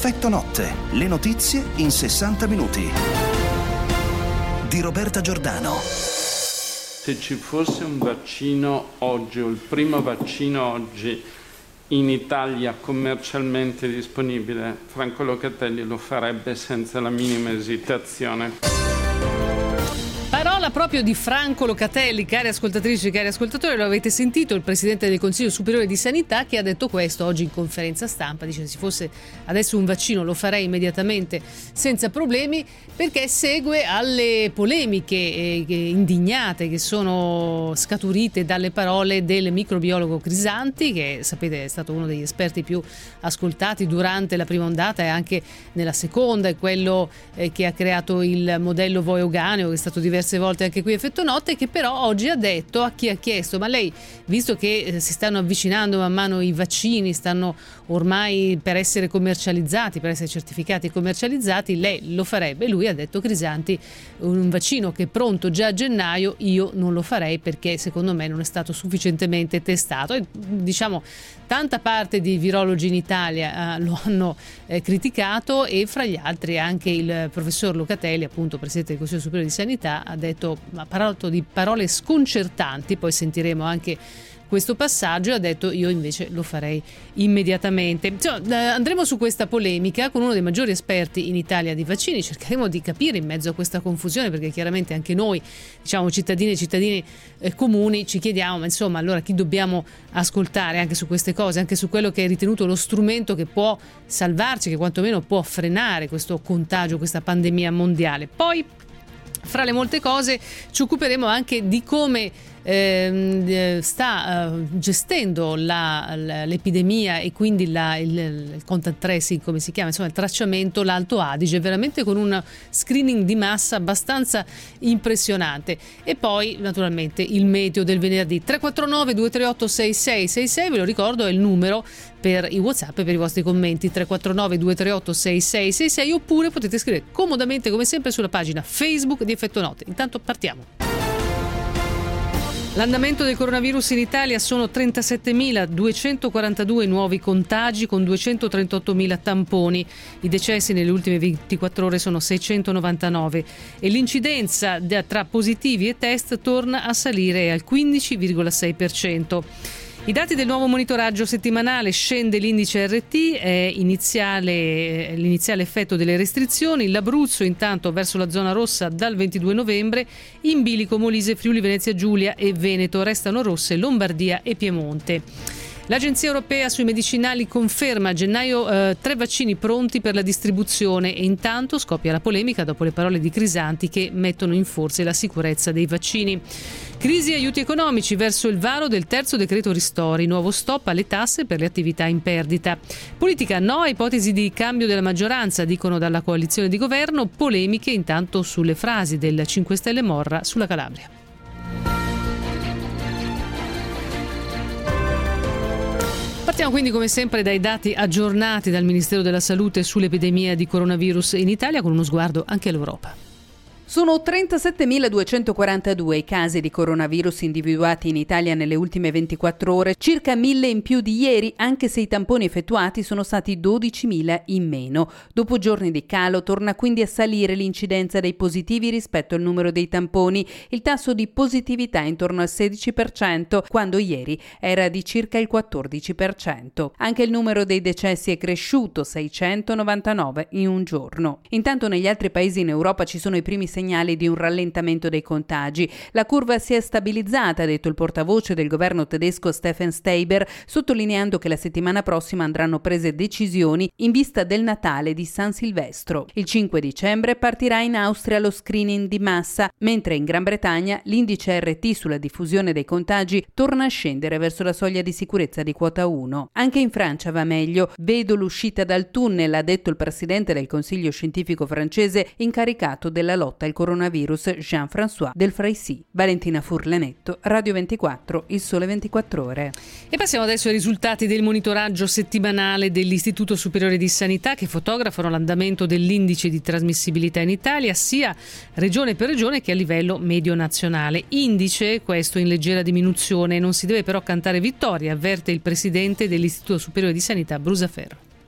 Effetto Notte, le notizie in 60 minuti. Di Roberta Giordano. Se ci fosse un vaccino oggi, o il primo vaccino oggi in Italia commercialmente disponibile, Franco Locatelli lo farebbe senza la minima esitazione. Parola proprio di Franco Locatelli, cari ascoltatrici e cari ascoltatori, lo avete sentito, il Presidente del Consiglio Superiore di Sanità che ha detto questo oggi in conferenza stampa, dice se ci fosse adesso un vaccino lo farei immediatamente senza problemi, perché segue alle polemiche indignate che sono scaturite dalle parole del microbiologo Crisanti, che sapete è stato uno degli esperti più ascoltati durante la prima ondata e anche nella seconda, è quello che ha creato il modello voioganeo, che è stato diverse volte anche qui Effetto Notte, che però oggi ha detto a chi ha chiesto ma lei, visto che si stanno avvicinando man mano i vaccini, stanno ormai per essere commercializzati, per essere certificati e commercializzati, lei lo farebbe? Lui ha detto, Crisanti, un vaccino che è pronto già a gennaio io non lo farei perché secondo me non è stato sufficientemente testato, e diciamo tanta parte di virologi in Italia lo hanno criticato, e fra gli altri anche il professor Locatelli, appunto Presidente del Consiglio Superiore di Sanità, ha parlato di parole sconcertanti, poi sentiremo anche questo passaggio, e ha detto io invece lo farei immediatamente. Insomma, andremo su questa polemica con uno dei maggiori esperti in Italia di vaccini, cercheremo di capire in mezzo a questa confusione, perché chiaramente anche noi, diciamo cittadine e cittadini comuni, ci chiediamo ma insomma allora chi dobbiamo ascoltare anche su queste cose, anche su quello che è ritenuto lo strumento che può salvarci, che quantomeno può frenare questo contagio, questa pandemia mondiale. Poi fra le molte cose ci occuperemo anche di come sta gestendo l'epidemia e quindi il contact tracing, come si chiama, insomma il tracciamento, l'Alto Adige, veramente con un screening di massa abbastanza impressionante. E poi naturalmente il meteo del venerdì. 349 238 6666, ve lo ricordo, è il numero per i WhatsApp e per i vostri commenti. 349 238 6666, oppure potete scrivere comodamente come sempre sulla pagina Facebook di Effetto Notte. Intanto partiamo. L'andamento del coronavirus in Italia sono 37.242 nuovi contagi con 238.000 tamponi. I decessi nelle ultime 24 ore sono 699 e l'incidenza tra positivi e test torna a salire al 15,6%. I dati del nuovo monitoraggio settimanale: scende l'indice RT, è l'iniziale effetto delle restrizioni. L'Abruzzo intanto verso la zona rossa dal 22 novembre, in bilico Molise, Friuli Venezia Giulia e Veneto, restano rosse Lombardia e Piemonte. L'Agenzia Europea sui medicinali conferma a gennaio 3 vaccini pronti per la distribuzione, e intanto scoppia la polemica dopo le parole di Crisanti che mettono in forse la sicurezza dei vaccini. Crisi e aiuti economici verso il varo del terzo decreto ristori, nuovo stop alle tasse per le attività in perdita. Politica no a ipotesi di cambio della maggioranza, dicono dalla coalizione di governo, polemiche intanto sulle frasi del 5 Stelle Morra sulla Calabria. Partiamo quindi come sempre dai dati aggiornati dal Ministero della Salute sull'epidemia di coronavirus in Italia, con uno sguardo anche all'Europa. Sono 37.242 i casi di coronavirus individuati in Italia nelle ultime 24 ore, circa 1.000 in più di ieri, anche se i tamponi effettuati sono stati 12.000 in meno. Dopo giorni di calo torna quindi a salire l'incidenza dei positivi rispetto al numero dei tamponi. Il tasso di positività è intorno al 16%, quando ieri era di circa il 14%. Anche il numero dei decessi è cresciuto, 699 in un giorno. Intanto negli altri paesi in Europa ci sono i primi segnali di un rallentamento dei contagi. La curva si è stabilizzata, ha detto il portavoce del governo tedesco Steffen Steiber, sottolineando che la settimana prossima andranno prese decisioni in vista del Natale di San Silvestro. Il 5 dicembre partirà in Austria lo screening di massa, mentre in Gran Bretagna l'indice RT sulla diffusione dei contagi torna a scendere verso la soglia di sicurezza di quota 1. Anche in Francia va meglio. Vedo l'uscita dal tunnel, ha detto il presidente del Consiglio scientifico francese incaricato della lotta al coronavirus, Jean-François Delfraissy. Valentina Furlanetto, Radio 24, Il Sole 24 Ore. E passiamo adesso ai risultati del monitoraggio settimanale dell'Istituto Superiore di Sanità, che fotografano l'andamento dell'indice di trasmissibilità in Italia, sia regione per regione che a livello medio nazionale. Indice questo in leggera diminuzione, non si deve però cantare vittoria, avverte il presidente dell'Istituto Superiore di Sanità, Brusaferro.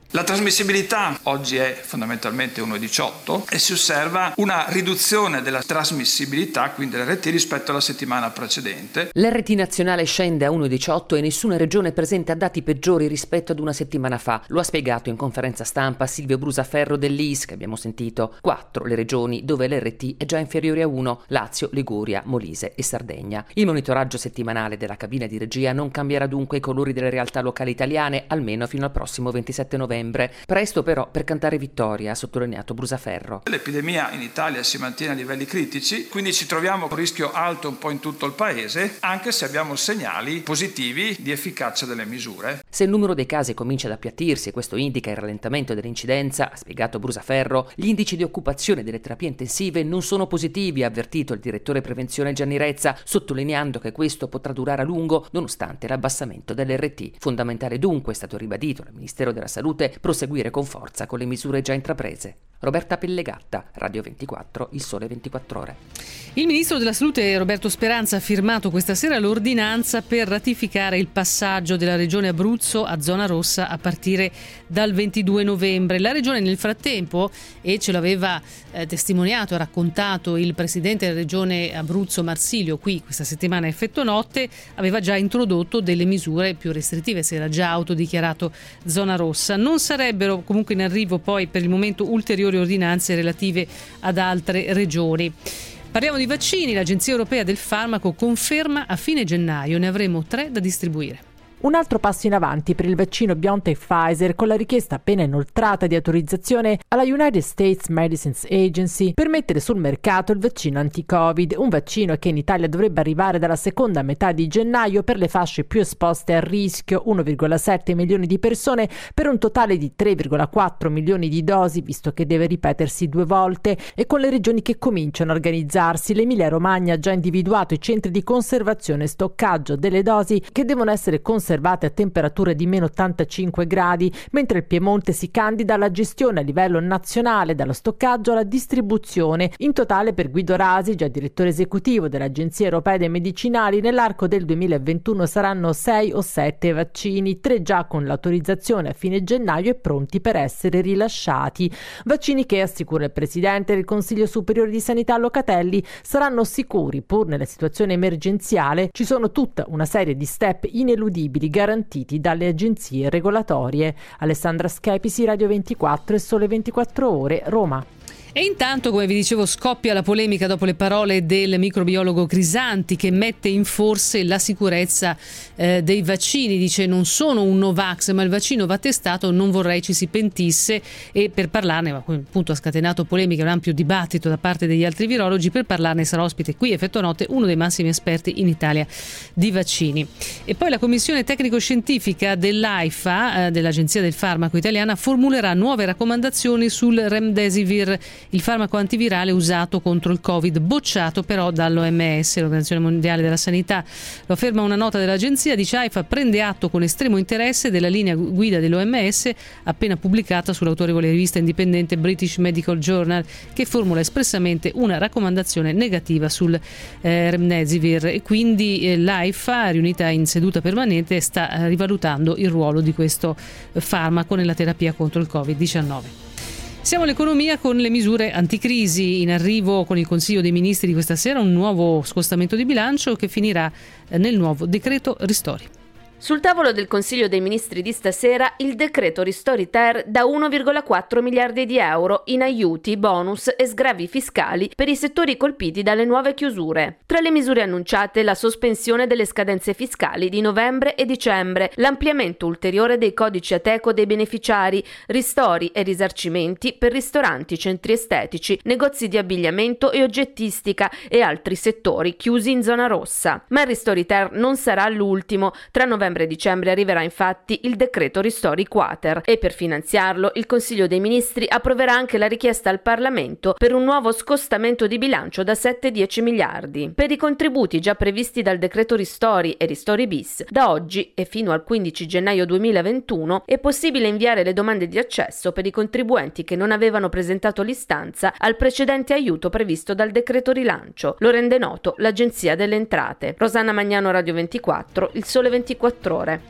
La trasmissibilità oggi è fondamentalmente 1,18 e si osserva una riduzione della trasmissibilità, quindi dell'RT, rispetto alla settimana precedente. L'RT nazionale scende a 1,18 e nessuna regione presenta dati peggiori rispetto ad una settimana fa. Lo ha spiegato in conferenza stampa Silvio Brusaferro dell'IS, che abbiamo sentito. 4 le regioni dove l'RT è già inferiore a 1: Lazio, Liguria, Molise e Sardegna. Il monitoraggio settimanale della cabina di regia non cambierà dunque i colori delle realtà locali italiane, almeno fino al prossimo 27 novembre. Presto però per cantare vittoria, ha sottolineato Brusaferro. L'epidemia in Italia si mantiene a livelli critici, quindi ci troviamo con rischio alto un po' in tutto il paese, anche se abbiamo segnali positivi di efficacia delle misure. Se il numero dei casi comincia ad appiattirsi e questo indica il rallentamento dell'incidenza, ha spiegato Brusaferro, gli indici di occupazione delle terapie intensive non sono positivi, ha avvertito il direttore prevenzione Gianni Rezza, sottolineando che questo potrà durare a lungo nonostante l'abbassamento dell'RT. Fondamentale dunque, è stato ribadito dal Ministero della Salute, proseguire con forza con le misure già intraprese. Roberta Pellegatta, Radio 24, Il Sole 24 Ore. Il ministro della Salute Roberto Speranza ha firmato questa sera l'ordinanza per ratificare il passaggio della regione Abruzzo a zona rossa a partire dal 22 novembre. La regione nel frattempo, e ce l'aveva testimoniato e raccontato il presidente della regione Abruzzo Marsilio qui questa settimana a Effetto Notte, aveva già introdotto delle misure più restrittive, si era già autodichiarato zona rossa. Non sarebbero comunque in arrivo poi per il momento ulteriori ordinanze relative ad altre regioni. Parliamo di vaccini. L'Agenzia Europea del Farmaco conferma a fine gennaio ne avremo 3 da distribuire. Un altro passo in avanti per il vaccino BioNTech-Pfizer con la richiesta appena inoltrata di autorizzazione alla United States Medicines Agency per mettere sul mercato il vaccino anti-Covid, un vaccino che in Italia dovrebbe arrivare dalla seconda metà di gennaio per le fasce più esposte a rischio, 1,7 milioni di persone per un totale di 3,4 milioni di dosi, visto che deve ripetersi 2 volte, e con le regioni che cominciano a organizzarsi. L'Emilia-Romagna ha già individuato i centri di conservazione e stoccaggio delle dosi che devono essere conservate a temperature di meno 85 gradi, mentre il Piemonte si candida alla gestione a livello nazionale, dallo stoccaggio alla distribuzione. In totale, per Guido Rasi, già direttore esecutivo dell'Agenzia Europea dei Medicinali, nell'arco del 2021 saranno 6 o 7 vaccini, 3 già con l'autorizzazione a fine gennaio e pronti per essere rilasciati. Vaccini che, assicura il presidente del Consiglio Superiore di Sanità Locatelli, saranno sicuri pur nella situazione emergenziale. Ci sono tutta una serie di step ineludibili garantiti dalle agenzie regolatorie. Alessandra Schepisi, Radio 24 e Sole 24 Ore, Roma. E intanto, come vi dicevo, scoppia la polemica dopo le parole del microbiologo Crisanti, che mette in forse la sicurezza dei vaccini. Dice: non sono un Novax, ma il vaccino va testato, non vorrei ci si pentisse. E per parlarne, appunto, ha scatenato polemiche e un ampio dibattito da parte degli altri virologi. Per parlarne sarà ospite qui a Effetto Notte uno dei massimi esperti in Italia di vaccini. E poi la commissione tecnico-scientifica dell'AIFA, dell'Agenzia del Farmaco Italiana, formulerà nuove raccomandazioni sul Remdesivir, il farmaco antivirale usato contro il Covid, bocciato però dall'OMS, l'Organizzazione Mondiale della Sanità. Lo afferma una nota dell'agenzia. Dice: AIFA prende atto con estremo interesse della linea guida dell'OMS appena pubblicata sull'autorevole rivista indipendente British Medical Journal, che formula espressamente una raccomandazione negativa sul Remdesivir, e quindi l'AIFA, riunita in seduta permanente, sta rivalutando il ruolo di questo farmaco nella terapia contro il Covid-19. Siamo all'economia con le misure anticrisi. In arrivo con il Consiglio dei Ministri di questa sera un nuovo scostamento di bilancio che finirà nel nuovo decreto ristori. Sul tavolo del Consiglio dei Ministri di stasera il decreto ristori-ter da 1,4 miliardi di euro in aiuti, bonus e sgravi fiscali per i settori colpiti dalle nuove chiusure. Tra le misure annunciate la sospensione delle scadenze fiscali di novembre e dicembre, l'ampliamento ulteriore dei codici Ateco dei beneficiari, ristori e risarcimenti per ristoranti, centri estetici, negozi di abbigliamento e oggettistica e altri settori chiusi in zona rossa. Ma il ristori-ter non sarà l'ultimo. Tra novembre e dicembre arriverà infatti il decreto ristori quater e per finanziarlo il Consiglio dei Ministri approverà anche la richiesta al Parlamento per un nuovo scostamento di bilancio da 7-10 miliardi. Per i contributi già previsti dal decreto ristori e ristori bis, da oggi e fino al 15 gennaio 2021 è possibile inviare le domande di accesso per i contribuenti che non avevano presentato l'istanza al precedente aiuto previsto dal decreto rilancio. Lo rende noto l'Agenzia delle Entrate. Rosanna Magnano, Radio 24, Il Sole 24 Ore.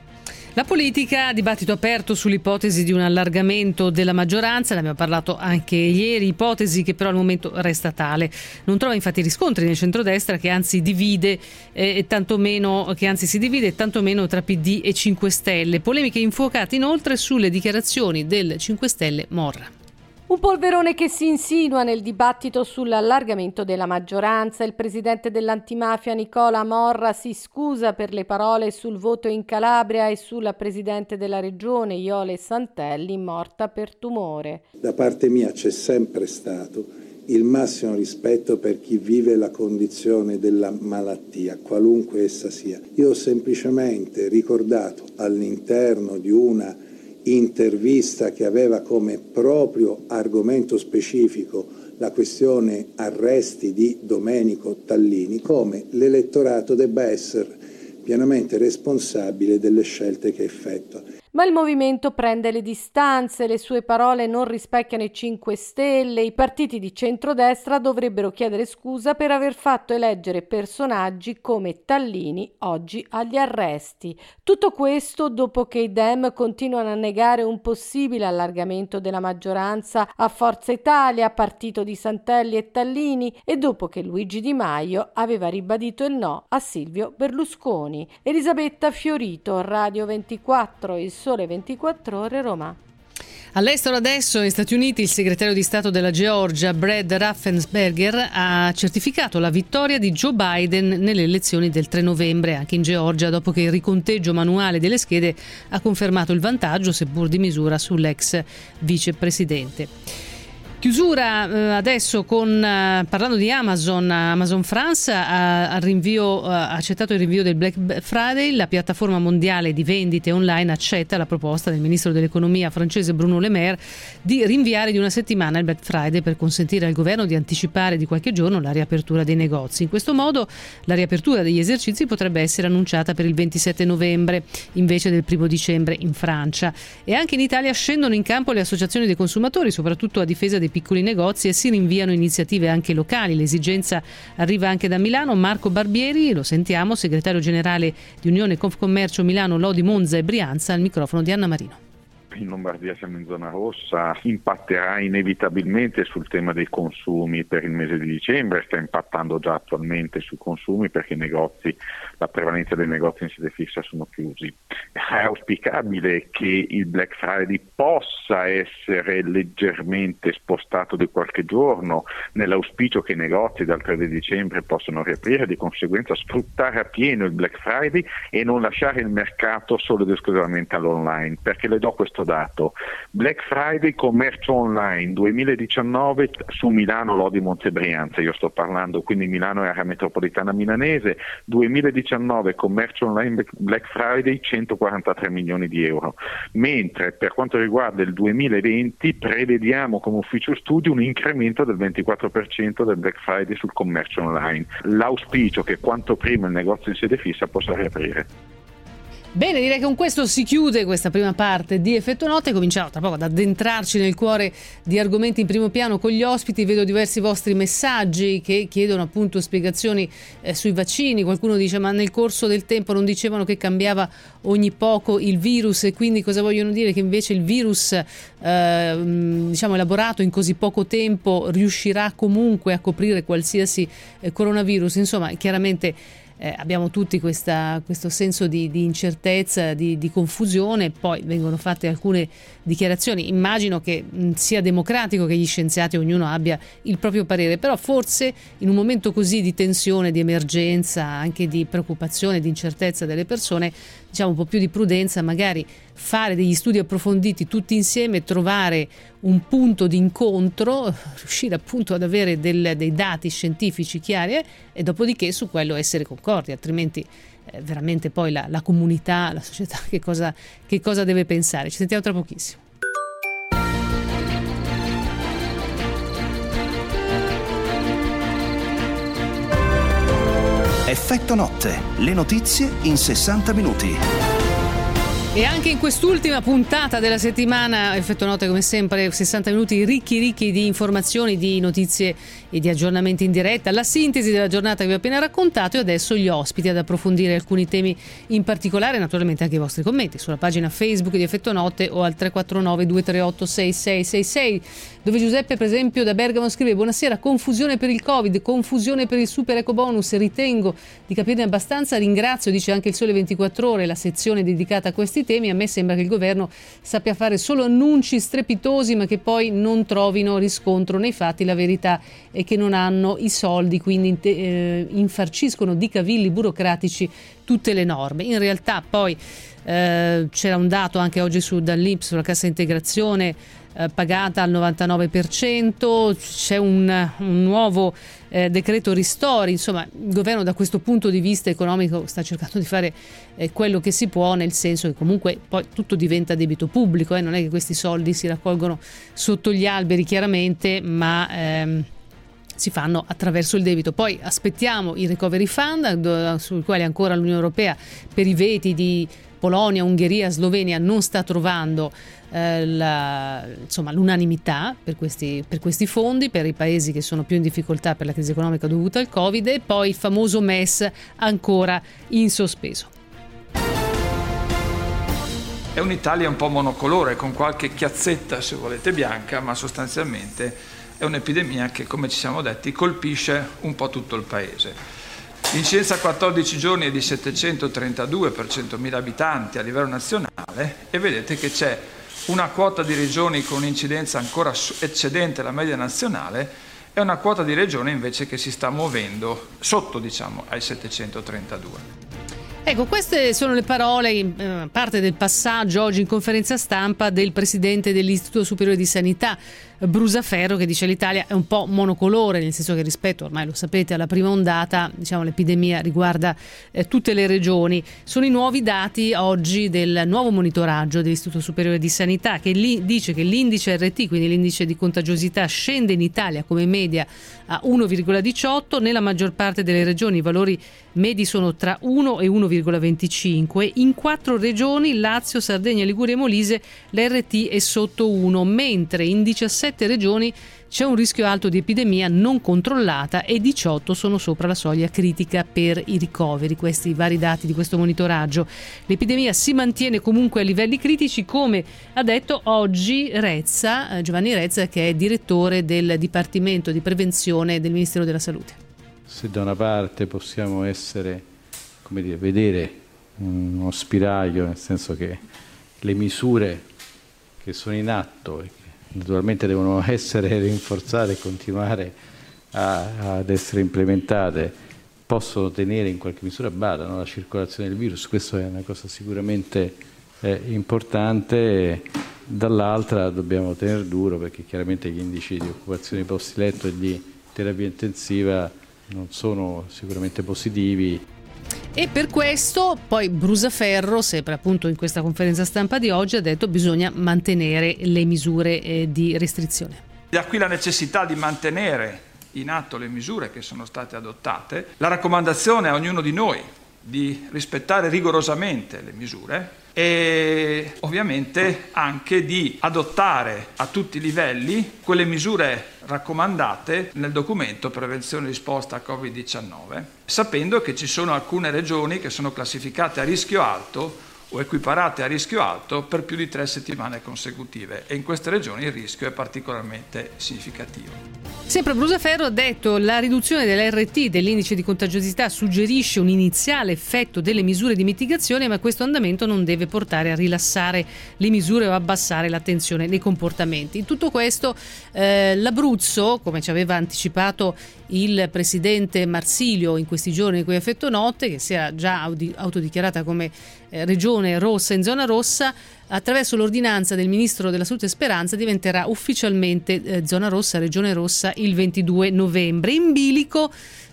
La politica, dibattito aperto sull'ipotesi di un allargamento della maggioranza, ne abbiamo parlato anche ieri, ipotesi che però al momento resta tale. Non trova infatti riscontri nel centrodestra che anzi divide tantomeno tra PD e 5 Stelle. Polemiche infuocate inoltre sulle dichiarazioni del 5 Stelle Morra. Un polverone che si insinua nel dibattito sull'allargamento della maggioranza. Il presidente dell'antimafia Nicola Morra si scusa per le parole sul voto in Calabria e sulla presidente della regione Iole Santelli, morta per tumore. Da parte mia c'è sempre stato il massimo rispetto per chi vive la condizione della malattia, qualunque essa sia. Io ho semplicemente ricordato all'interno di una intervista che aveva come proprio argomento specifico la questione arresti di Domenico Tallini, come l'elettorato debba essere pienamente responsabile delle scelte che effettua. Ma il movimento prende le distanze, le sue parole non rispecchiano i 5 Stelle, i partiti di centrodestra dovrebbero chiedere scusa per aver fatto eleggere personaggi come Tallini oggi agli arresti. Tutto questo dopo che i Dem continuano a negare un possibile allargamento della maggioranza a Forza Italia, partito di Santelli e Tallini, e dopo che Luigi Di Maio aveva ribadito il no a Silvio Berlusconi. Elisabetta Fiorito, Radio 24, il Sole 24 Ore, Roma. All'estero adesso, negli Stati Uniti, il segretario di Stato della Georgia, Brad Raffensperger, ha certificato la vittoria di Joe Biden nelle elezioni del 3 novembre, anche in Georgia, dopo che il riconteggio manuale delle schede ha confermato il vantaggio, seppur di misura, sull'ex vicepresidente. Chiusura adesso parlando di Amazon France ha accettato il rinvio del Black Friday. La piattaforma mondiale di vendite online accetta la proposta del ministro dell'economia francese Bruno Le Maire di rinviare di una settimana il Black Friday per consentire al governo di anticipare di qualche giorno la riapertura dei negozi. In questo modo la riapertura degli esercizi potrebbe essere annunciata per il 27 novembre invece del 1 dicembre in Francia. E anche in Italia scendono in campo le associazioni dei consumatori, soprattutto a difesa dei piccoli negozi, e si rinviano iniziative anche locali. L'esigenza arriva anche da Milano. Marco Barbieri, lo sentiamo, segretario generale di Unione Confcommercio Milano, Lodi, Monza e Brianza, al microfono di Anna Marino. In Lombardia siamo in zona rossa, impatterà inevitabilmente sul tema dei consumi per il mese di dicembre, sta impattando già attualmente sui consumi perché i negozi, la prevalenza dei negozi in sede fissa sono chiusi. È auspicabile che il Black Friday possa essere leggermente spostato di qualche giorno, nell'auspicio che i negozi dal 3 di dicembre possano riaprire, di conseguenza sfruttare a pieno il Black Friday e non lasciare il mercato solo ed esclusivamente all'online, perché le do questo dato. Black Friday commercio online 2019 su Milano, Lodi, Monza e Brianza, io sto parlando, quindi Milano e area metropolitana milanese, 2019 commercio online Black Friday 143 milioni di euro, mentre per quanto riguarda il 2020 prevediamo come ufficio studi un incremento del 24% del Black Friday sul commercio online. L'auspicio che quanto prima il negozio in sede fissa possa riaprire. Bene, direi che con questo si chiude questa prima parte di Effetto Notte. Cominciamo tra poco ad addentrarci nel cuore di argomenti in primo piano con gli ospiti. Vedo diversi vostri messaggi che chiedono appunto spiegazioni sui vaccini. Qualcuno dice: ma nel corso del tempo non dicevano che cambiava ogni poco il virus, e quindi cosa vogliono dire? Che invece il virus elaborato in così poco tempo riuscirà comunque a coprire qualsiasi coronavirus. Insomma, chiaramente abbiamo tutti questo senso di incertezza, di confusione. Poi vengono fatte alcune dichiarazioni. Immagino che sia democratico che gli scienziati ognuno abbia il proprio parere, però forse in un momento così di tensione, di emergenza, anche di preoccupazione, di incertezza delle persone, un po' più di prudenza, magari fare degli studi approfonditi tutti insieme, trovare un punto di incontro, riuscire appunto ad avere dei dati scientifici chiari e dopodiché su quello essere concordi, altrimenti veramente poi la comunità, la società che cosa deve pensare. Ci sentiamo tra pochissimo. Effetto Notte, le notizie in 60 minuti. E anche in quest'ultima puntata della settimana, Effetto Notte come sempre, 60 minuti ricchi di informazioni, di notizie e di aggiornamenti in diretta, la sintesi della giornata che vi ho appena raccontato e adesso gli ospiti ad approfondire alcuni temi in particolare, naturalmente anche i vostri commenti sulla pagina Facebook di Effetto Notte o al 349 238 6666, dove Giuseppe per esempio da Bergamo scrive: buonasera, confusione per il Covid, confusione per il super eco bonus, ritengo di capirne abbastanza, ringrazio, dice anche il Sole 24 Ore, la sezione dedicata a questi temi. A me sembra che il governo sappia fare solo annunci strepitosi ma che poi non trovino riscontro nei fatti. La verità è che non hanno i soldi, quindi infarciscono di cavilli burocratici tutte le norme. In realtà poi c'era un dato anche oggi dall'INPS sulla cassa integrazione pagata al 99%, c'è un nuovo decreto ristori. Insomma, il governo da questo punto di vista economico sta cercando di fare quello che si può, nel senso che comunque poi tutto diventa debito pubblico, non è che questi soldi si raccolgono sotto gli alberi chiaramente, ma si fanno attraverso il debito. Poi aspettiamo i recovery fund sui quali ancora l'Unione Europea per i veti di Polonia, Ungheria, Slovenia non sta trovando l'unanimità per questi fondi per i paesi che sono più in difficoltà per la crisi economica dovuta al Covid, e poi il famoso MES ancora in sospeso. È un'Italia un po' monocolore, con qualche chiazzetta se volete bianca, ma sostanzialmente è un'epidemia che, come ci siamo detti, colpisce un po' tutto il paese. L'incidenza a 14 giorni è di 732 per 100.000 abitanti a livello nazionale e vedete che c'è una quota di regioni con un'incidenza ancora eccedente la media nazionale e una quota di regioni invece che si sta muovendo sotto, ai 732. Ecco, queste sono le parole, parte del passaggio oggi in conferenza stampa del presidente dell'Istituto Superiore di Sanità, Brusaferro, che dice l'Italia è un po' monocolore, nel senso che rispetto, ormai lo sapete, alla prima ondata, l'epidemia riguarda tutte le regioni. Sono i nuovi dati oggi del nuovo monitoraggio dell'Istituto Superiore di Sanità, che dice che l'indice RT, quindi l'indice di contagiosità, scende in Italia come media a 1,18, nella maggior parte delle regioni i valori medi sono tra 1 e 1,25, in 4 regioni, Lazio, Sardegna, Liguria e Molise, l'RT è sotto 1, mentre in 17 regioni c'è un rischio alto di epidemia non controllata e 18 sono sopra la soglia critica per i ricoveri. Questi i vari dati di questo monitoraggio. L'epidemia si mantiene comunque a livelli critici, come ha detto oggi Giovanni Rezza, che è direttore del Dipartimento di Prevenzione del Ministero della Salute. Se da una parte possiamo vedere uno spiraglio, nel senso che le misure che sono in atto e che naturalmente devono essere rinforzate e continuare ad essere implementate, possono tenere in qualche misura a bada la circolazione del virus. Questo è una cosa sicuramente importante. Dall'altra dobbiamo tenere duro, perché chiaramente gli indici di occupazione di posti letto e di terapia intensiva non sono sicuramente positivi. E per questo poi Brusaferro, sempre appunto in questa conferenza stampa di oggi, ha detto che bisogna mantenere le misure di restrizione. Da qui la necessità di mantenere in atto le misure che sono state adottate, la raccomandazione a ognuno di noi di rispettare rigorosamente le misure e ovviamente anche di adottare a tutti i livelli quelle misure raccomandate nel documento Prevenzione e risposta a Covid-19, sapendo che ci sono alcune regioni che sono classificate a rischio alto o equiparate a rischio alto per più di 3 settimane consecutive, e in queste regioni il rischio è particolarmente significativo. Sempre Brusaferro ha detto che la riduzione dell'RT, dell'indice di contagiosità, suggerisce un iniziale effetto delle misure di mitigazione, ma questo andamento non deve portare a rilassare le misure o abbassare l'attenzione nei comportamenti. In tutto questo l'Abruzzo, come ci aveva anticipato il presidente Marsilio in questi giorni qui a Effetto Notte, che si era già autodichiarata come regione rossa in zona rossa, attraverso l'ordinanza del ministro della Salute Speranza diventerà ufficialmente zona rossa, regione rossa il 22 novembre. In bilico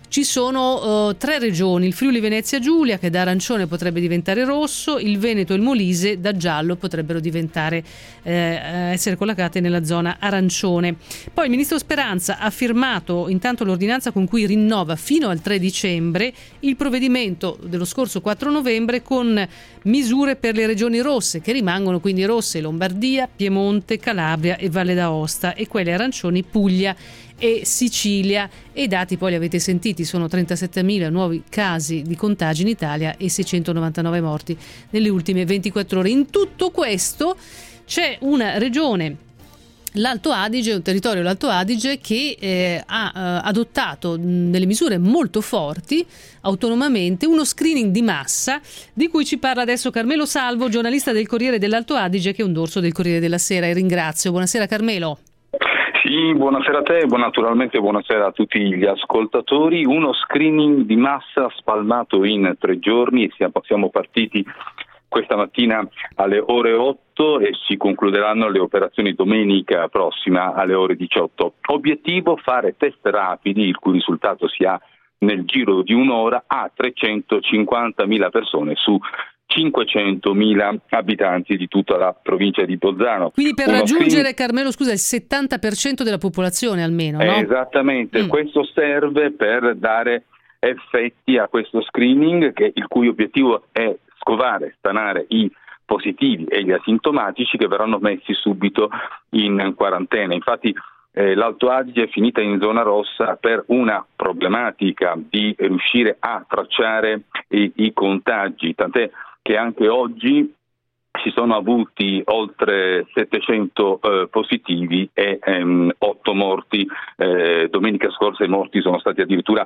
ci sono 3 regioni, il Friuli Venezia Giulia che da arancione potrebbe diventare rosso, il Veneto e il Molise da giallo potrebbero diventare essere collocate nella zona arancione. Poi il ministro Speranza ha firmato intanto l'ordinanza con cui rinnova fino al 3 dicembre il provvedimento dello scorso 4 novembre con misure per le regioni rosse, che rimangono quindi rosse Lombardia, Piemonte, Calabria e Valle d'Aosta, e quelle arancioni Puglia e Sicilia. E i dati poi li avete sentiti, sono 37.000 nuovi casi di contagi in Italia e 699 morti nelle ultime 24 ore. In tutto questo c'è una regione, l'Alto Adige, un territorio, l'Alto Adige, che ha adottato delle misure molto forti autonomamente, uno screening di massa di cui ci parla adesso Carmelo Salvo, giornalista del Corriere dell'Alto Adige, che è un dorso del Corriere della Sera, e ringrazio. Buonasera Carmelo. Sì, buonasera a te, naturalmente buonasera a tutti gli ascoltatori. Uno screening di massa spalmato in 3 giorni, siamo partiti questa mattina alle ore 8 e si concluderanno le operazioni domenica prossima alle ore 18. Obiettivo: fare test rapidi, il cui risultato si ha nel giro di un'ora, a 350.000 persone su 500.000 abitanti di tutta la provincia di Bolzano. Quindi per raggiungere, Carmelo, scusa, il 70% della popolazione almeno, no? Esattamente, questo serve per dare effetti a questo screening, il cui obiettivo è scovare, stanare i positivi e gli asintomatici che verranno messi subito in quarantena. Infatti l'Alto Adige è finita in zona rossa per una problematica di riuscire a tracciare i contagi, tant'è che anche oggi si sono avuti oltre 700 positivi e 8 morti. Domenica scorsa i morti sono stati addirittura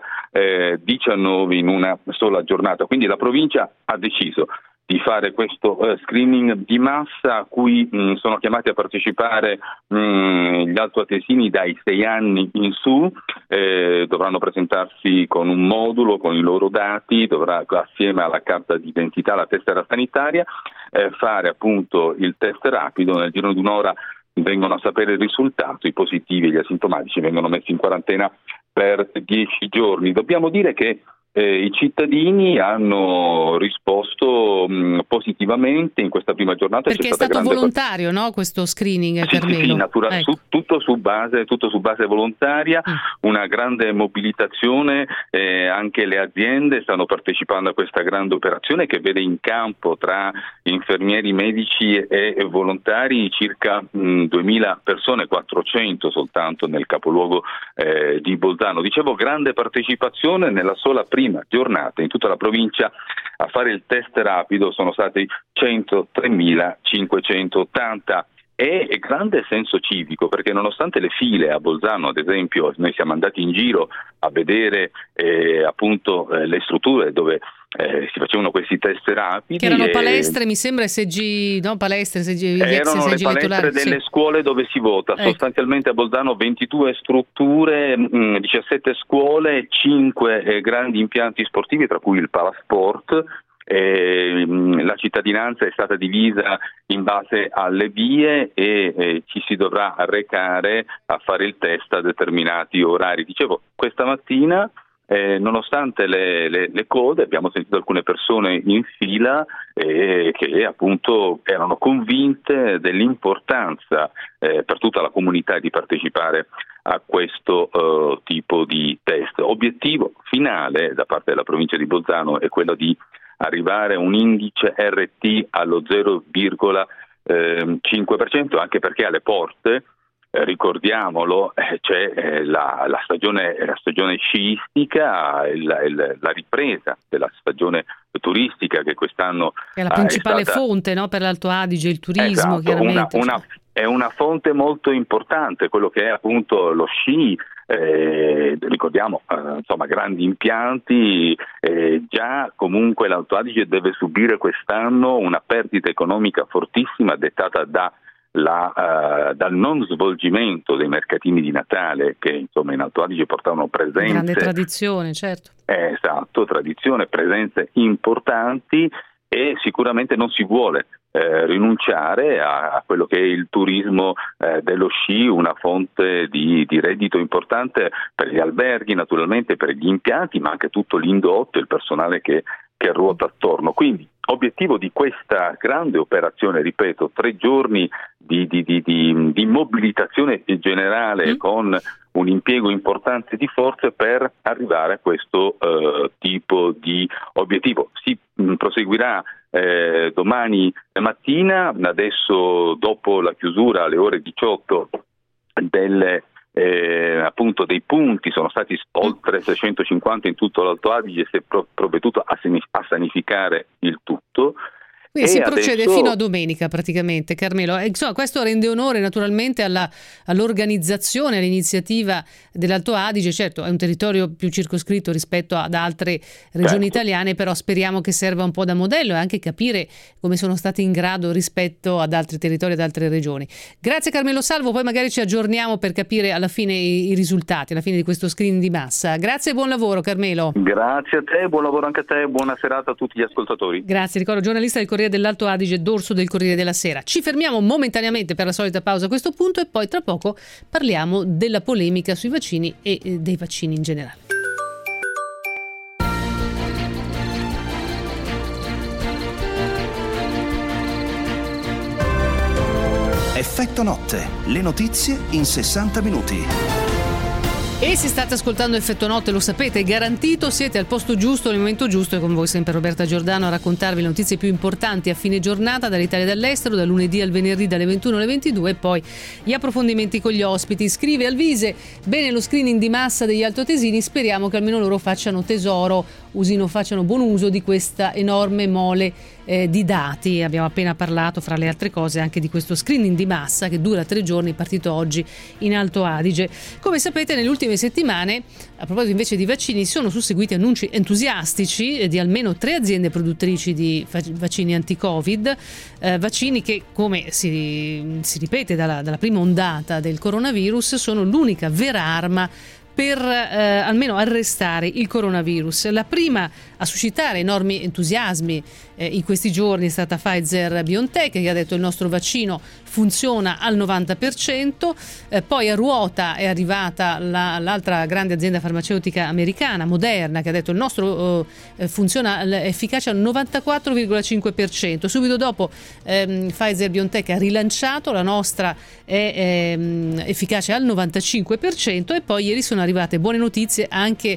19 in una sola giornata. Quindi la provincia ha deciso di fare questo screening di massa a cui sono chiamati a partecipare gli altoatesini dai 6 anni in su. Dovranno presentarsi con un modulo con i loro dati, dovrà assieme alla carta d'identità, la tessera sanitaria, fare appunto il test rapido. Nel giro di un'ora vengono a sapere il risultato, i positivi e gli asintomatici vengono messi in quarantena per 10 giorni. Dobbiamo dire che i cittadini hanno risposto positivamente in questa prima giornata. Perché è stato volontario, no? Questo screening, Carmelo? Sì, ecco. tutto su base volontaria, una grande mobilitazione, anche le aziende stanno partecipando a questa grande operazione che vede in campo tra infermieri, medici e volontari circa 2.000 persone, 400 soltanto nel capoluogo di Bolzano. Dicevo, grande partecipazione. Nella sola prima giornata in tutta la provincia a fare il test rapido sono stati 103.580 e grande senso civico, perché nonostante le file a Bolzano, ad esempio, noi siamo andati in giro a vedere appunto le strutture dove si facevano questi test rapidi. Che erano palestre, mi sembra, SG, no? Palestre, SG, erano le palestre delle scuole dove si vota. Ecco. Sostanzialmente a Bolzano 22 strutture, 17 scuole, 5 grandi impianti sportivi, tra cui il Palasport. La cittadinanza è stata divisa in base alle vie e ci si dovrà recare a fare il test a determinati orari. Dicevo, questa mattina nonostante le code abbiamo sentito alcune persone in fila che appunto erano convinte dell'importanza per tutta la comunità di partecipare a questo tipo di test. Obiettivo finale da parte della provincia di Bolzano è quello di arrivare a un indice RT allo 0,5%, anche perché alle porte, ricordiamolo, c'è la stagione sciistica, la ripresa della stagione turistica che quest'anno è la principale fonte, no, per l'Alto Adige, il turismo. Esatto, chiaramente. È una fonte molto importante, quello che è appunto lo sci. Ricordiamo insomma grandi impianti, già comunque l'Alto Adige deve subire quest'anno una perdita economica fortissima dettata dal non svolgimento dei mercatini di Natale, che insomma in Alto Adige portavano presenze. Grande tradizione, certo. Esatto, tradizione, presenze importanti, e sicuramente non si vuole rinunciare a quello che è il turismo dello sci, una fonte di reddito importante per gli alberghi, naturalmente per gli impianti, ma anche tutto l'indotto e il personale che ruota attorno. Quindi obiettivo di questa grande operazione, ripeto, 3 giorni di mobilitazione generale con un impiego importante di forze per arrivare a questo tipo di obiettivo. Si proseguirà domani mattina, adesso dopo la chiusura alle ore 18 appunto dei punti, sono stati oltre 650 in tutto l'Alto Adige, si è provveduto a sanificare il tutto. Quindi si procede fino a domenica praticamente, Carmelo. Insomma, questo rende onore naturalmente all'organizzazione, all'iniziativa dell'Alto Adige. Certo, è un territorio più circoscritto rispetto ad altre regioni italiane, però speriamo che serva un po' da modello e anche capire come sono stati in grado rispetto ad altri territori, ad altre regioni. Grazie Carmelo Salvo, poi magari ci aggiorniamo per capire alla fine i risultati, alla fine di questo screening di massa. Grazie e buon lavoro Carmelo. Grazie a te, buon lavoro anche a te, buona serata a tutti gli ascoltatori. Grazie, ricordo giornalista del Corriere dell'Alto Adige, dorso del Corriere della Sera. Ci fermiamo momentaneamente per la solita pausa a questo punto e poi tra poco parliamo della polemica sui vaccini e dei vaccini in generale. Effetto notte, le notizie in 60 minuti. E se state ascoltando Effetto Notte, lo sapete, è garantito, siete al posto giusto, nel momento giusto, e con voi sempre Roberta Giordano a raccontarvi le notizie più importanti a fine giornata dall'Italia e dall'estero, dal lunedì al venerdì dalle 21 alle 22, e poi gli approfondimenti con gli ospiti. Scrive Alvise: bene lo screening di massa degli altoatesini, speriamo che almeno loro facciano tesoro, facciano buon uso di questa enorme mole di dati. Abbiamo appena parlato, fra le altre cose, anche di questo screening di massa che dura 3 giorni, partito oggi in Alto Adige. Come sapete, nelle ultime settimane, a proposito invece di vaccini, sono susseguiti annunci entusiastici di almeno 3 aziende produttrici di vaccini anti-Covid, vaccini che, come si ripete dalla prima ondata del coronavirus, sono l'unica vera arma per almeno arrestare il coronavirus. La prima a suscitare enormi entusiasmi in questi giorni è stata Pfizer-BioNTech, che ha detto il nostro vaccino funziona al 90%, poi a ruota è arrivata l'altra grande azienda farmaceutica americana, Moderna, che ha detto il nostro funziona efficace al 94,5%. Subito dopo Pfizer-BioNTech ha rilanciato, la nostra è efficace al 95%, e poi ieri sono arrivate buone notizie anche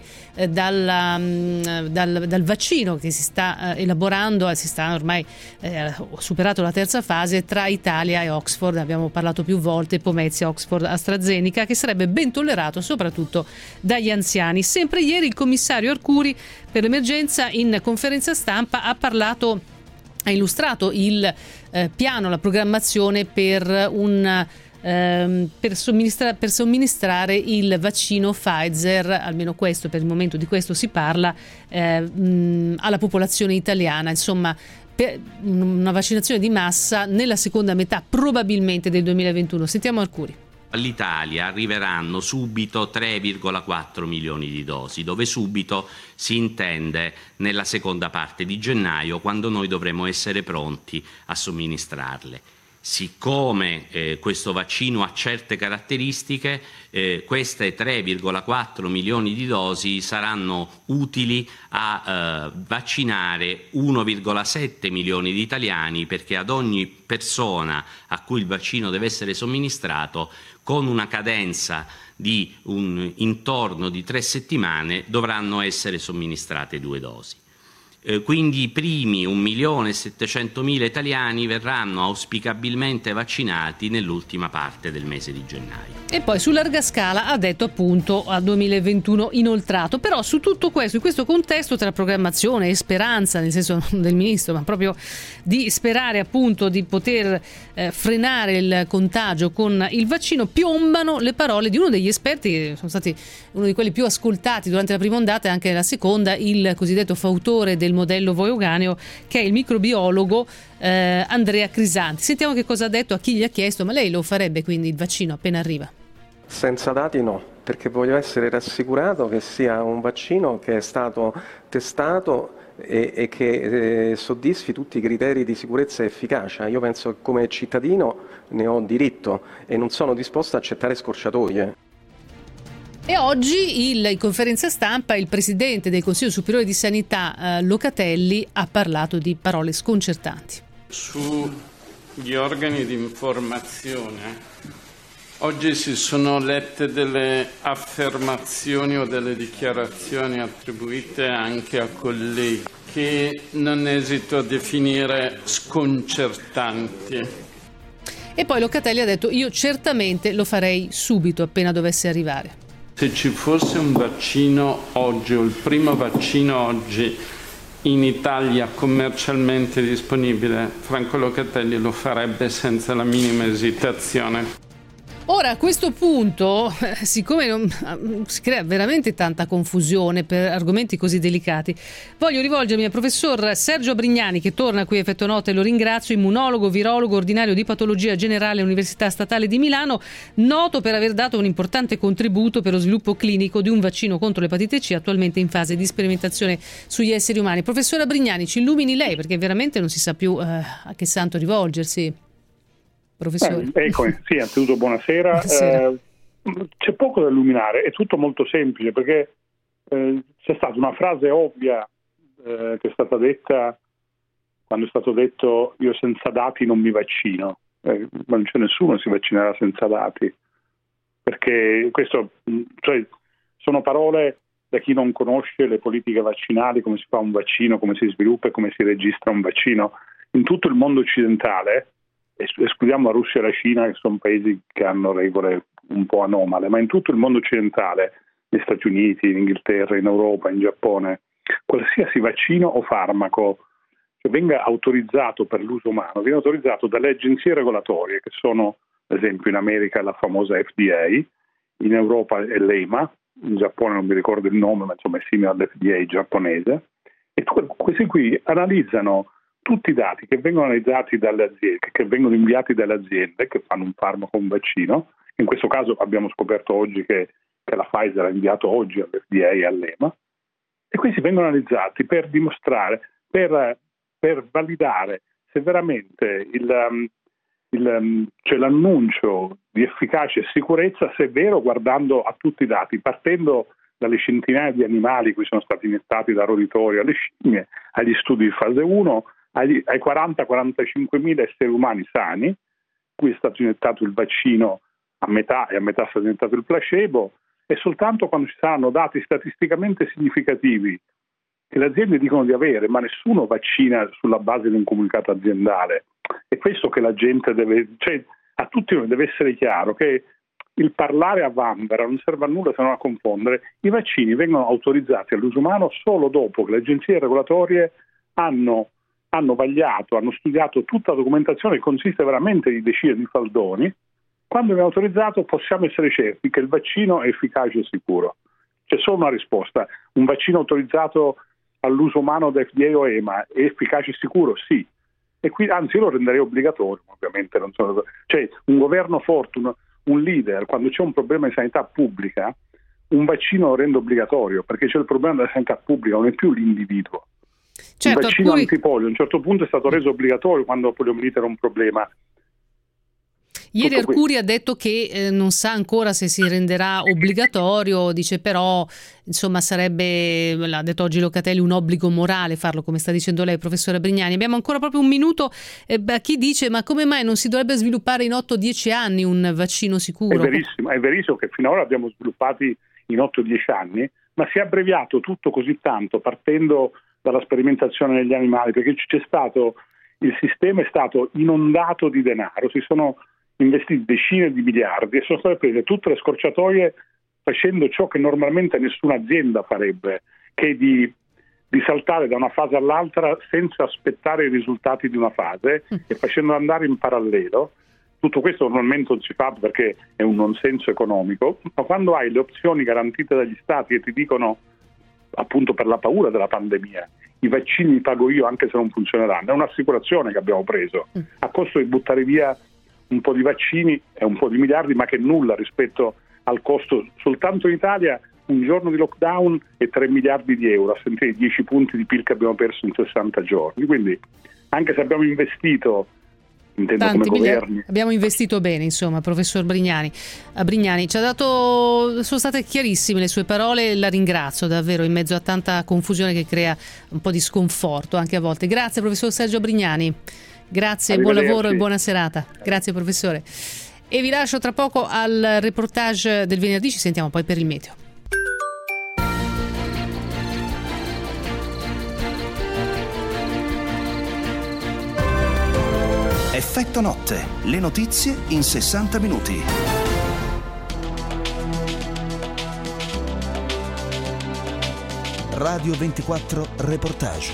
dal vaccino che si sta elaborando, si sta ormai superato la terza fase tra Italia e Oxford. Abbiamo parlato più volte, Pomezia, Oxford, AstraZeneca, che sarebbe ben tollerato soprattutto dagli anziani. Sempre ieri il commissario Arcuri per l'emergenza in conferenza stampa ha illustrato il piano, la programmazione per somministrare il vaccino Pfizer, almeno questo per il momento, di questo si parla, alla popolazione italiana, insomma per una vaccinazione di massa nella seconda metà probabilmente del 2021. Sentiamo Arcuri. All'Italia arriveranno subito 3,4 milioni di dosi, dove subito si intende nella seconda parte di gennaio, quando noi dovremo essere pronti a somministrarle. Siccome questo vaccino ha certe caratteristiche, queste 3,4 milioni di dosi saranno utili a vaccinare 1,7 milioni di italiani, perché ad ogni persona a cui il vaccino deve essere somministrato, con una cadenza di intorno di 3 settimane, dovranno essere somministrate 2 dosi. Quindi i primi 1.700.000 italiani verranno auspicabilmente vaccinati nell'ultima parte del mese di gennaio. E poi su larga scala ha detto appunto a 2021 inoltrato. Però su tutto questo, in questo contesto tra programmazione e speranza, nel senso non del ministro, ma proprio di sperare appunto di poter frenare il contagio con il vaccino, piombano le parole di uno degli esperti che sono stati uno di quelli più ascoltati durante la prima ondata e anche la seconda, il cosiddetto fautore del modello voioganeo, che è il microbiologo Andrea Crisanti. Sentiamo che cosa ha detto a chi gli ha chiesto: ma lei lo farebbe quindi il vaccino appena arriva? Senza dati no. perché voglio essere rassicurato che sia un vaccino che è stato testato e che soddisfi tutti i criteri di sicurezza e efficacia. Io penso che come cittadino ne ho diritto e non sono disposto a accettare scorciatoie. E oggi in conferenza stampa il presidente del Consiglio Superiore di Sanità Locatelli ha parlato di parole sconcertanti. Sugli organi di informazione oggi si sono lette delle affermazioni o delle dichiarazioni attribuite anche a colleghi che non esito a definire sconcertanti. E poi Locatelli ha detto: io certamente lo farei subito appena dovesse arrivare. Se ci fosse un vaccino oggi, o il primo vaccino oggi in Italia commercialmente disponibile, Franco Locatelli lo farebbe senza la minima esitazione. Ora, a questo punto, siccome si crea veramente tanta confusione per argomenti così delicati, voglio rivolgermi al professor Sergio Brignani, che torna qui a Effetto Notte, lo ringrazio, immunologo, virologo, ordinario di patologia generale all'Università Statale di Milano, noto per aver dato un importante contributo per lo sviluppo clinico di un vaccino contro l'epatite C attualmente in fase di sperimentazione sugli esseri umani. Professore Brignani, ci illumini lei, perché veramente non si sa più a che santo rivolgersi. Professore. Eccomi, sì, anzitutto buonasera. C'è poco da illuminare, è tutto molto semplice, perché c'è stata una frase ovvia che è stata detta quando è stato detto: io senza dati non mi vaccino, ma non c'è nessuno che si vaccinerà senza dati, perché questo, sono parole da chi non conosce le politiche vaccinali, come si fa un vaccino, come si sviluppa e come si registra un vaccino. In tutto il mondo occidentale, escludiamo la Russia e la Cina, che sono paesi che hanno regole un po' anomale, ma in tutto il mondo occidentale, negli Stati Uniti, in Inghilterra, in Europa, in Giappone, qualsiasi vaccino o farmaco che venga autorizzato per l'uso umano viene autorizzato dalle agenzie regolatorie, che sono, ad esempio, in America la famosa FDA, in Europa è l'EMA, in Giappone non mi ricordo il nome, ma insomma è simile all'FDA giapponese, e questi qui analizzano tutti i dati che vengono analizzati dalle aziende, che vengono inviati dalle aziende che fanno un farmaco o un vaccino. In questo caso abbiamo scoperto oggi che la Pfizer ha inviato oggi all'FDA e all'EMA, e questi vengono analizzati per dimostrare, per validare se veramente l'annuncio di efficacia e sicurezza, se è vero, guardando a tutti i dati, partendo dalle centinaia di animali cui sono stati iniettati da roditori alle scimmie, agli studi di fase 1, ai 40-45 mila esseri umani sani, cui è stato iniettato il vaccino a metà e a metà è stato iniettato il placebo, e soltanto quando ci saranno dati statisticamente significativi che le aziende dicono di avere, ma nessuno vaccina sulla base di un comunicato aziendale. È questo che la gente deve, a tutti noi deve essere chiaro che il parlare a vanvera non serve a nulla se non a confondere. I vaccini vengono autorizzati all'uso umano solo dopo che le agenzie regolatorie hanno vagliato, hanno studiato tutta la documentazione, che consiste veramente di decine di faldoni. Quando viene autorizzato possiamo essere certi che il vaccino è efficace e sicuro. C'è solo una risposta: un vaccino autorizzato all'uso umano da FDA o EMA è efficace e sicuro? Sì. E qui, anzi, io lo renderei obbligatorio, ovviamente. Un governo forte, un leader, quando c'è un problema di sanità pubblica, un vaccino lo rende obbligatorio, perché c'è il problema della sanità pubblica, non è più l'individuo. Certo, il vaccino antipolio a un certo punto è stato reso obbligatorio quando la poliomielite era un problema. Ieri Arcuri ha detto che non sa ancora se si renderà obbligatorio, dice però insomma sarebbe, l'ha detto oggi Locatelli, un obbligo morale farlo, come sta dicendo lei, professore Brignani. Abbiamo ancora proprio un minuto, chi dice ma come mai non si dovrebbe sviluppare in 8-10 anni un vaccino sicuro? È verissimo che finora abbiamo sviluppati in 8-10 anni, ma si è abbreviato tutto così tanto partendo dalla sperimentazione negli animali, perché il sistema è stato inondato di denaro, si sono investiti decine di miliardi e sono state prese tutte le scorciatoie facendo ciò che normalmente nessuna azienda farebbe, che è di saltare da una fase all'altra senza aspettare i risultati di una fase e facendo andare in parallelo. Tutto questo normalmente non si fa perché è un non senso economico, ma quando hai le opzioni garantite dagli stati che ti dicono, appunto per la paura della pandemia, i vaccini li pago io anche se non funzioneranno, è un'assicurazione che abbiamo preso a costo di buttare via un po' di vaccini e un po' di miliardi, ma che nulla rispetto al costo soltanto in Italia un giorno di lockdown e 3 miliardi di euro, a sentire i 10 punti di PIL che abbiamo perso in 60 giorni. Quindi anche se abbiamo investito, intendo come governi, abbiamo investito bene, insomma, professor Brignani. Ci ha dato, sono state chiarissime le sue parole e la ringrazio davvero in mezzo a tanta confusione che crea un po' di sconforto anche a volte. Grazie professor Sergio Brignani, grazie, buon lavoro e buona serata. Grazie professore. E vi lascio tra poco al reportage del venerdì, ci sentiamo poi per il meteo. Effetto notte, le notizie in 60 minuti. Radio 24 Reportage.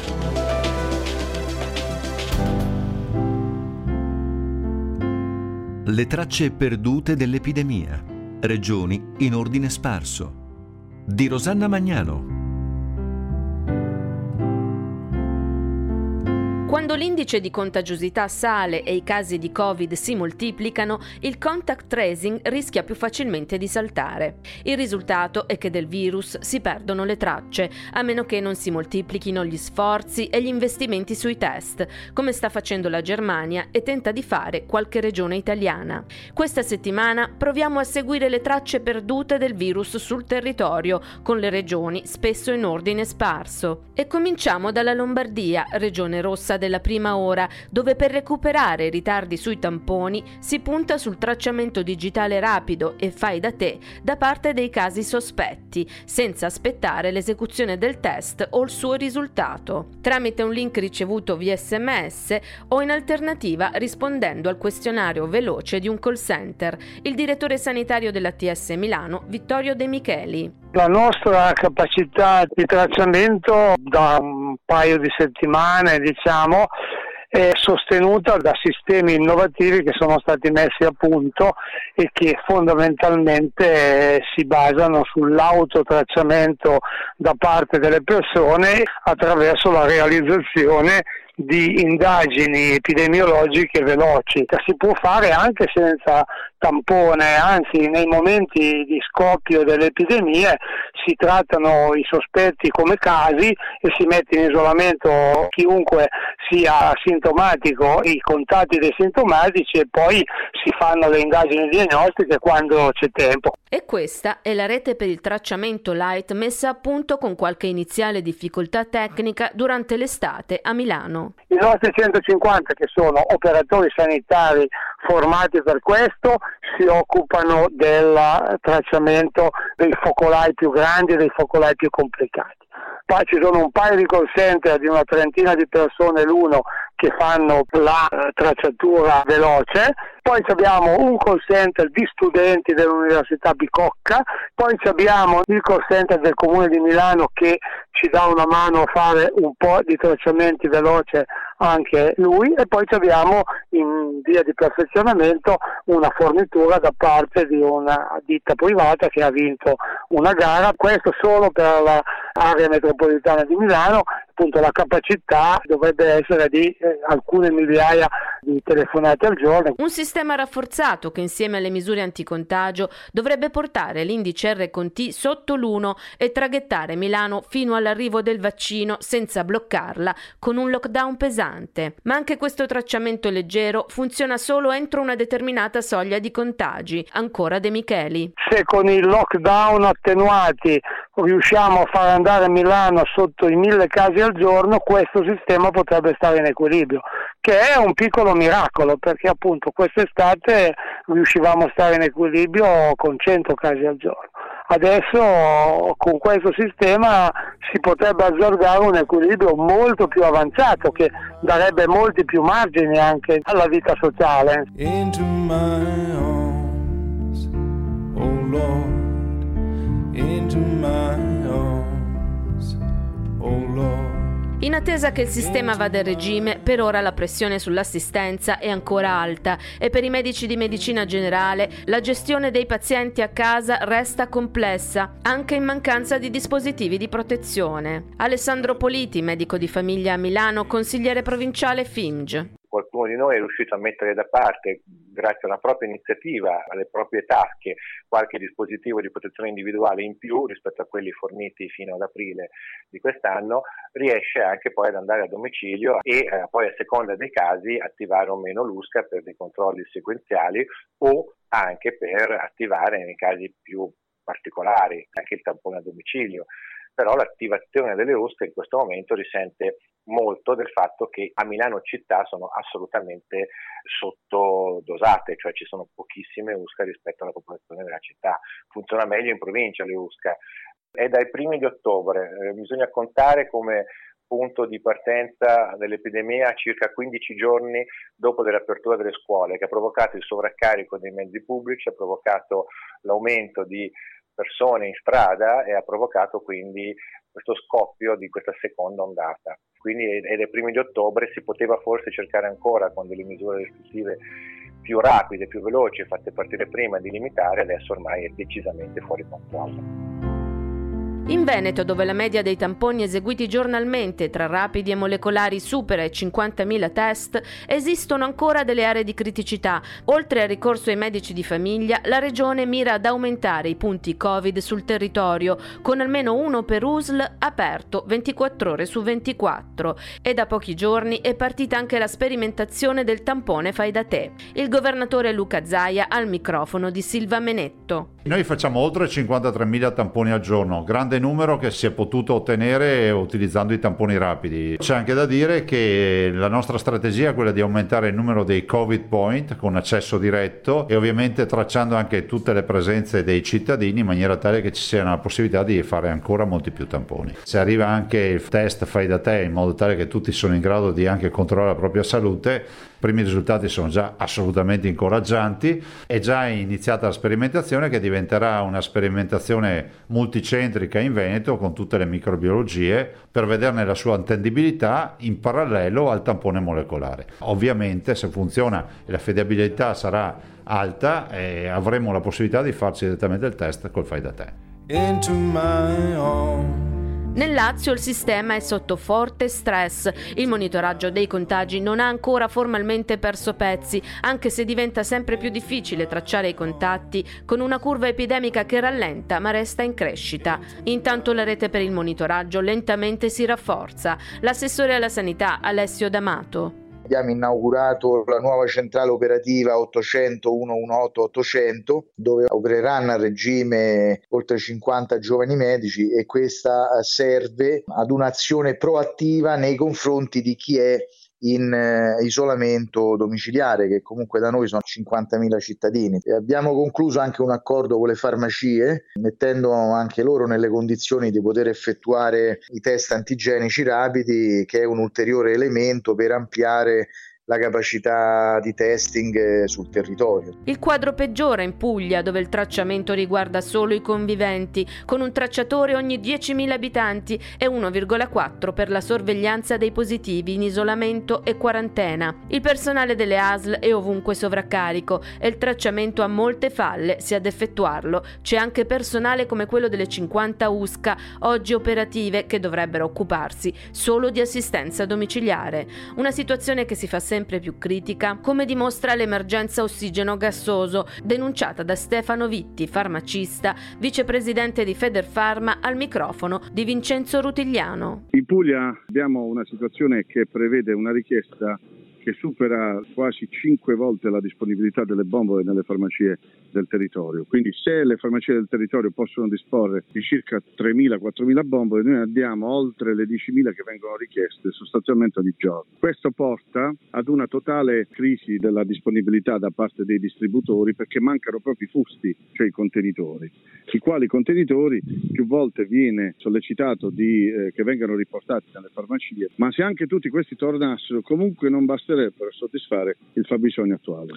Le tracce perdute dell'epidemia. Regioni in ordine sparso. Di Rosanna Magnano. Quando l'indice di contagiosità sale e i casi di Covid si moltiplicano, il contact tracing rischia più facilmente di saltare. Il risultato è che del virus si perdono le tracce, a meno che non si moltiplichino gli sforzi e gli investimenti sui test, come sta facendo la Germania e tenta di fare qualche regione italiana. Questa settimana proviamo a seguire le tracce perdute del virus sul territorio, con le regioni spesso in ordine sparso. E cominciamo dalla Lombardia, regione rossa della prima ora, dove per recuperare i ritardi sui tamponi si punta sul tracciamento digitale rapido e fai da te da parte dei casi sospetti, senza aspettare l'esecuzione del test o il suo risultato, tramite un link ricevuto via SMS o in alternativa rispondendo al questionario veloce di un call center. Il direttore sanitario dell'ATS Milano, Vittorio De Micheli. La nostra capacità di tracciamento da un paio di settimane, diciamo, è sostenuta da sistemi innovativi che sono stati messi a punto e che fondamentalmente si basano sull'autotracciamento da parte delle persone attraverso la realizzazione di indagini epidemiologiche veloci, che si può fare anche senza tampone, anzi nei momenti di scoppio delle epidemie si trattano i sospetti come casi e si mette in isolamento chiunque sia sintomatico, i contatti dei sintomatici, e poi si fanno le indagini diagnostiche quando c'è tempo. E questa è la rete per il tracciamento light messa a punto con qualche iniziale difficoltà tecnica durante l'estate a Milano. I nostri 150, che sono operatori sanitari formati per questo, si occupano del tracciamento dei focolai più grandi e dei focolai più complicati. Poi ci sono un paio di call center di una trentina di persone l'uno che fanno la tracciatura veloce, poi abbiamo un call center di studenti dell'Università Bicocca, poi abbiamo il call center del Comune di Milano che ci dà una mano a fare un po' di tracciamenti veloce anche lui, e poi abbiamo in via di perfezionamento una fornitura da parte di una ditta privata che ha vinto una gara, questo solo per l'area metropolitana di Milano. Appunto la capacità dovrebbe essere di alcune migliaia di telefonate al giorno. Un sistema rafforzato che insieme alle misure anticontagio dovrebbe portare l'indice R con T sotto l'1 e traghettare Milano fino all'arrivo del vaccino senza bloccarla con un lockdown pesante. Ma anche questo tracciamento leggero funziona solo entro una determinata soglia di contagi. Ancora De Micheli. Se con i lockdown attenuati riusciamo a far andare Milano sotto i 1000 casi al giorno, questo sistema potrebbe stare in equilibrio, che è un piccolo miracolo, perché appunto quest'estate riuscivamo a stare in equilibrio con 100 casi al giorno. Adesso con questo sistema si potrebbe azzardare un equilibrio molto più avanzato che darebbe molti più margini anche alla vita sociale. Into my arms, oh Lord, into my arms, oh Lord. In attesa che il sistema vada a regime, per ora la pressione sull'assistenza è ancora alta e per i medici di medicina generale la gestione dei pazienti a casa resta complessa, anche in mancanza di dispositivi di protezione. Alessandro Politi, medico di famiglia a Milano, consigliere provinciale FIMG. Qualcuno di noi è riuscito a mettere da parte grazie a una propria iniziativa, alle proprie tasche, qualche dispositivo di protezione individuale in più rispetto a quelli forniti fino ad aprile di quest'anno, riesce anche poi ad andare a domicilio e poi a seconda dei casi attivare o meno l'USCA per dei controlli sequenziali o anche per attivare nei casi più particolari anche il tampone a domicilio. Però l'attivazione delle USCA in questo momento risente molto del fatto che a Milano città sono assolutamente sottodosate, cioè ci sono pochissime USCA rispetto alla popolazione della città. Funziona meglio in provincia le USCA. È dai primi di ottobre, bisogna contare come punto di partenza dell'epidemia circa 15 giorni dopo dell'apertura delle scuole, che ha provocato il sovraccarico dei mezzi pubblici, ha provocato l'aumento di persone in strada e ha provocato quindi questo scoppio di questa seconda ondata. Quindi è dai primi di ottobre, si poteva forse cercare ancora con delle misure restrittive più rapide, più veloci, fatte partire prima di limitare, adesso ormai è decisamente fuori controllo. In Veneto, dove la media dei tamponi eseguiti giornalmente tra rapidi e molecolari supera i 50.000 test, esistono ancora delle aree di criticità. Oltre al ricorso ai medici di famiglia, la regione mira ad aumentare i punti Covid sul territorio, con almeno uno per USL aperto 24 ore su 24. E da pochi giorni è partita anche la sperimentazione del tampone fai da te. Il governatore Luca Zaia al microfono di Silva Menetto. Noi facciamo oltre 53.000 tamponi al giorno, grande numero che si è potuto ottenere utilizzando i tamponi rapidi. C'è anche da dire che la nostra strategia è quella di aumentare il numero dei Covid point con accesso diretto e ovviamente tracciando anche tutte le presenze dei cittadini in maniera tale che ci sia la possibilità di fare ancora molti più tamponi. Se arriva anche il test fai da te in modo tale che tutti sono in grado di anche controllare la propria salute, i primi risultati sono già assolutamente incoraggianti. È già iniziata la sperimentazione che diventerà una sperimentazione multicentrica in Veneto con tutte le microbiologie per vederne la sua attendibilità in parallelo al tampone molecolare. Ovviamente se funziona e l'affidabilità sarà alta avremo la possibilità di farci direttamente il test col fai da te. Into my home. Nel Lazio il sistema è sotto forte stress. Il monitoraggio dei contagi non ha ancora formalmente perso pezzi, anche se diventa sempre più difficile tracciare i contatti con una curva epidemica che rallenta ma resta in crescita. Intanto la rete per il monitoraggio lentamente si rafforza. L'assessore alla sanità Alessio D'Amato. Abbiamo inaugurato la nuova centrale operativa 800 118 800 dove opereranno a regime oltre 50 giovani medici e questa serve ad un'azione proattiva nei confronti di chi è in isolamento domiciliare, che comunque da noi sono 50.000 cittadini. E abbiamo concluso anche un accordo con le farmacie, mettendo anche loro nelle condizioni di poter effettuare i test antigenici rapidi, che è un ulteriore elemento per ampliare la capacità di testing sul territorio. Il quadro peggiora in Puglia, dove il tracciamento riguarda solo i conviventi, con un tracciatore ogni 10.000 abitanti e 1,4 per la sorveglianza dei positivi in isolamento e quarantena. Il personale delle ASL è ovunque sovraccarico e il tracciamento ha molte falle sia ad effettuarlo. C'è anche personale come quello delle 50 USCA, oggi operative, che dovrebbero occuparsi solo di assistenza domiciliare. Una situazione che si fa sempre più critica, come dimostra l'emergenza ossigeno gassoso denunciata da Stefano Vitti, farmacista, vicepresidente di Federfarma, al microfono di Vincenzo Rutigliano. In Puglia abbiamo una situazione che prevede una richiesta che supera quasi 5 volte la disponibilità delle bombole nelle farmacie del territorio. Quindi se le farmacie del territorio possono disporre di circa 3.000-4.000 bombole, noi abbiamo oltre le 10.000 che vengono richieste sostanzialmente ogni giorno. Questo porta ad una totale crisi della disponibilità da parte dei distributori, perché mancano proprio i fusti, cioè i contenitori, i quali contenitori più volte viene sollecitato che vengano riportati nelle farmacie, ma se anche tutti questi tornassero comunque non basterebbero a soddisfare il fabbisogno attuale.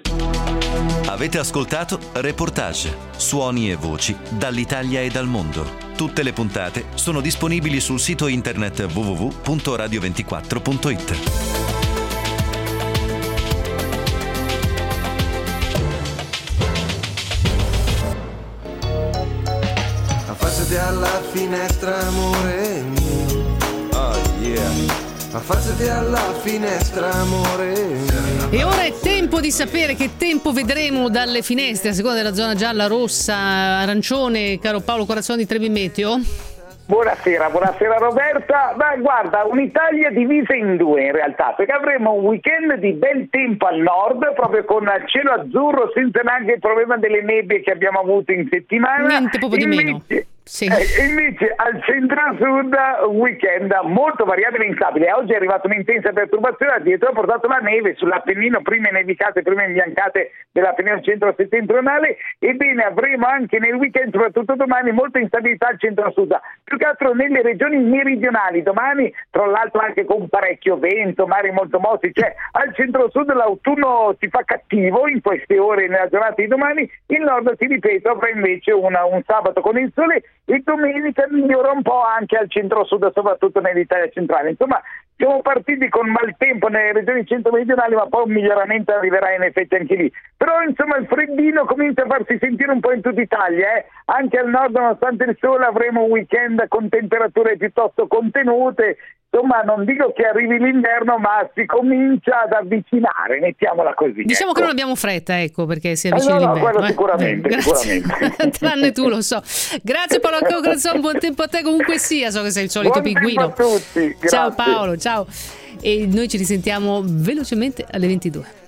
Avete ascoltato Reportage, suoni e voci dall'Italia e dal mondo. Tutte le puntate sono disponibili sul sito internet www.radio24.it. Affacciati alla finestra, amore mio. Oh yeah. affacciati alla finestra, amore. E ora è tempo di sapere che tempo vedremo dalle finestre, a seconda della zona gialla, rossa, arancione. Caro Paolo Corazzoni di Trebi Meteo. Buonasera Roberta. Ma guarda, un'Italia divisa in due in realtà, perché avremo un weekend di bel tempo al nord, proprio con cielo azzurro, senza neanche il problema delle nebbie che abbiamo avuto in settimana. Niente, proprio di meno. Sì. Invece al centro-sud weekend molto variabile e instabile. Oggi è arrivata un'intensa perturbazione, addirittura ha portato la neve sull'Appennino, prime nevicate, prime imbiancate dell'Appennino centro-settentrionale. Ebbene, avremo anche nel weekend, soprattutto domani, molta instabilità al centro-sud, più che altro nelle regioni meridionali. Domani, tra l'altro, anche con parecchio vento, mari molto mossi, cioè al centro-sud l'autunno si fa cattivo in queste ore nella giornata di domani. Il nord, ti ripeto, avrà invece un sabato con il sole, e domenica migliora un po' anche al centro-sud, soprattutto nell'Italia centrale. Insomma, siamo partiti con maltempo nelle regioni centro-meridionali, ma poi un miglioramento arriverà in effetti anche lì. Però insomma il freddino comincia a farsi sentire un po' in tutta Italia. Anche al nord, nonostante il sole, avremo un weekend con temperature piuttosto contenute. Insomma, non dico che arrivi l'inverno, ma si comincia ad avvicinare, mettiamola così. Diciamo che non abbiamo fretta, ecco, perché si avvicina l'inverno. Quello sicuramente. Tranne tu, lo so. Grazie Paolo Corazzoni, buon tempo a te comunque sia, so che sei il solito buon pinguino. Tempo a tutti. Ciao Paolo, ciao. E noi ci risentiamo velocemente alle 22.